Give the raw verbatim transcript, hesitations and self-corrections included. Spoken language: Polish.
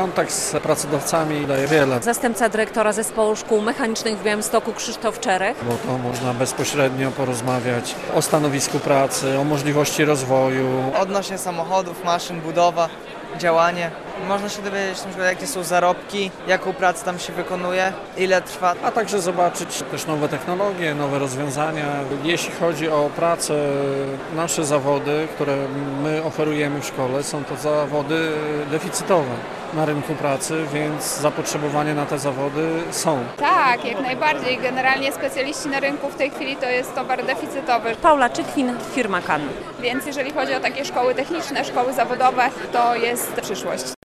kontakt z pracodawcami daje wiele. Zastępca dyrektora Zespołu Szkół Mechanicznych w Białymstoku Krzysztof Czerech. Bo to można bezpośrednio porozmawiać o stanowisku pracy, o możliwości rozwoju. Odnośnie samochodów, maszyn, budowa, działanie. Można się dowiedzieć, na przykład, jakie są zarobki, jaką pracę tam się wykonuje, ile trwa. A także zobaczyć też nowe technologie, nowe rozwiązania. Jeśli chodzi o pracę, nasze zawody, które my oferujemy w szkole, są to zawody deficytowe na rynku pracy, więc zapotrzebowanie na te zawody są. Tak, jak najbardziej. Generalnie specjaliści na rynku w tej chwili to jest towar deficytowy. Paula Czykwin, firma Kan. Więc jeżeli chodzi o takie szkoły techniczne, szkoły zawodowe, to jest przyszłość.